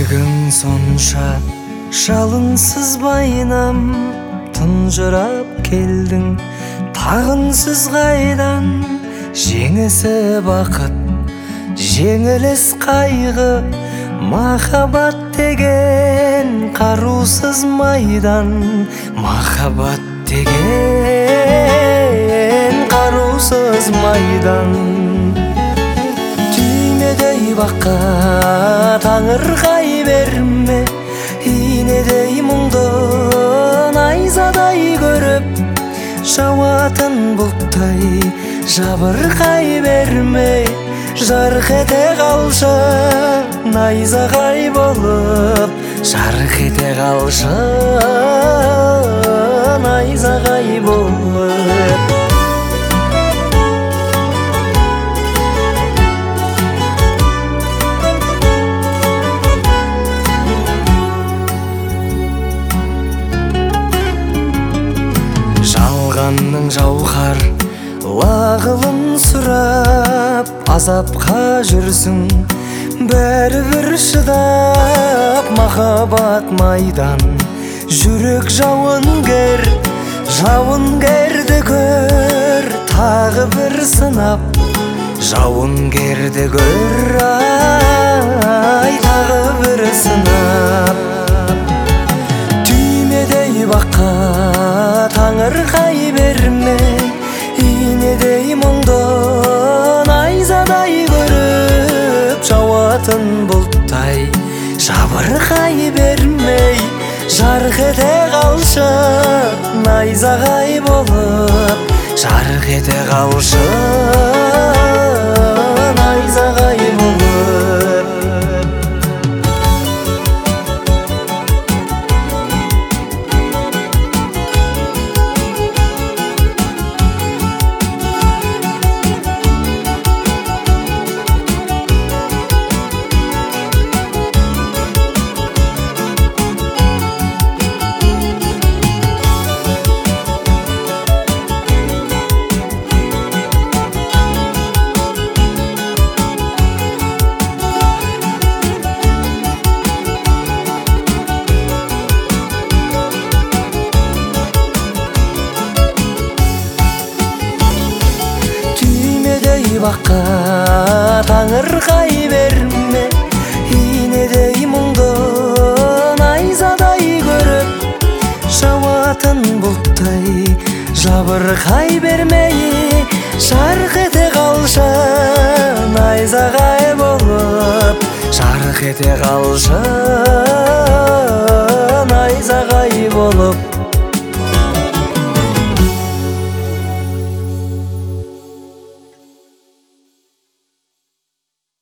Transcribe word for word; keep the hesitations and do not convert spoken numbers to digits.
Жүрегің сонша жалынсыз байнам, тұнжырап келдің тағынсыз қайдан. Жеңісі бақыт, жеңіліс қайғы, махаббат деген қарусыз майдан. Махаббат деген қарусыз майдан. Түймедей баққа таңырқай берме, инедей мұңды найзадай көріп, жауатын бұлттай жабырқай берме. Жарқ ете қалшы найзағай болып, жарқ ете қалшы найзағай болып. Жалғанның жауһар лағылын сұрап, азапқа жүрсің бәрібір шыдап. Махаббат майдан, жүрек жауынгер, жауынгерді көр тағы бір сынап. Жауынгерді көр, ай, тағы бір сынап. Түймедей баққа таңырқай берме, инедей мұңды найзадай көріп, жауатын бұлттай жабырқай бермей. Жарқ ете қалшы найзағай болып, жарқ ете қалшы найзағай болып. Баққа таңырқай берме, инедей мұңды найзадай көріп, жауатын бұлттай жабырқай бермей. Жарқ ете қалшы найзағай болып, жарқ ете қалшы найзағай болып.